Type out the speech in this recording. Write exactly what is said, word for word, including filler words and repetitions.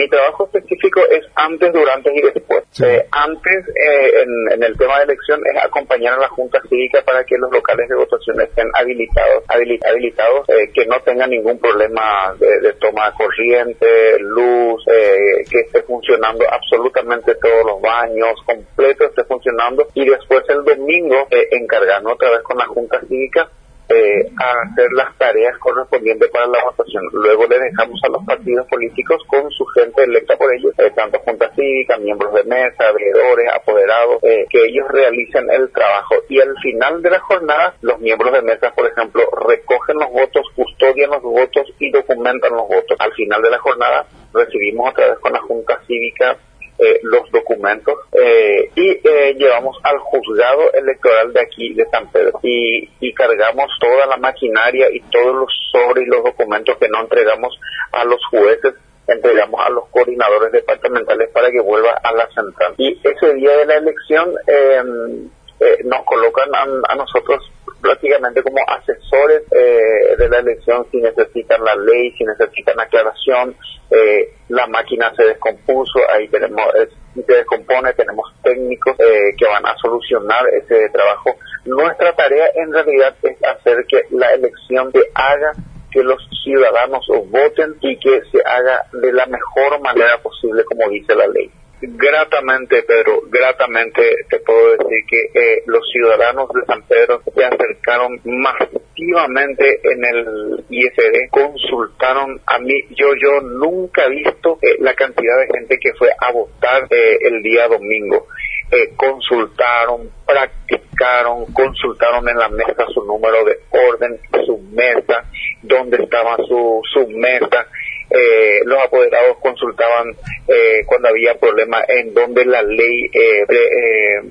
Mi trabajo específico es antes, durante y después. Sí. Eh, antes, eh, en, en el tema de elección, es acompañar a la Junta Cívica para que los locales de votación estén habilitados, habil, habilitados eh, que no tengan ningún problema de, de toma de corriente, luz, eh, que esté funcionando absolutamente todos los baños, completo esté funcionando, y después el domingo eh, encargarnos otra vez con la Junta Cívica Eh, a hacer las tareas correspondientes para la votación. Luego le dejamos a los partidos políticos con su gente electa por ellos, eh, tanto Junta Cívica, miembros de mesa, veedores, apoderados, eh, que ellos realicen el trabajo. Y al final de la jornada, los miembros de mesa, por ejemplo, recogen los votos, custodian los votos y documentan los votos. Al final de la jornada, recibimos otra vez con la Junta Cívica Eh, los documentos eh, y eh, llevamos al juzgado electoral de aquí de San Pedro y, y cargamos toda la maquinaria y todos los sobres y los documentos que no entregamos a los jueces, entregamos a los coordinadores departamentales para que vuelva a la central. Y ese día de la elección eh, eh, nos colocan a, a nosotros prácticamente como asesores eh, de la elección, si necesitan la ley, si necesitan aclaración. Eh, la máquina se descompuso, ahí tenemos, eh, se descompone, tenemos técnicos eh, que van a solucionar ese trabajo. Nuestra tarea en realidad es hacer que la elección se haga, que los ciudadanos voten y que se haga de la mejor manera posible, como dice la ley. Gratamente, Pedro, gratamente te puedo decir que eh, los ciudadanos de San Pedro se acercaron masivamente en el I S D, consultaron a mí, yo yo nunca he visto eh, la cantidad de gente que fue a votar eh, el día domingo. Eh, consultaron, practicaron, consultaron en la mesa su número de orden, su mesa, dónde estaba su, su mesa. Eh, los apoderados consultaban eh, cuando había problemas en donde la ley eh, pre, eh,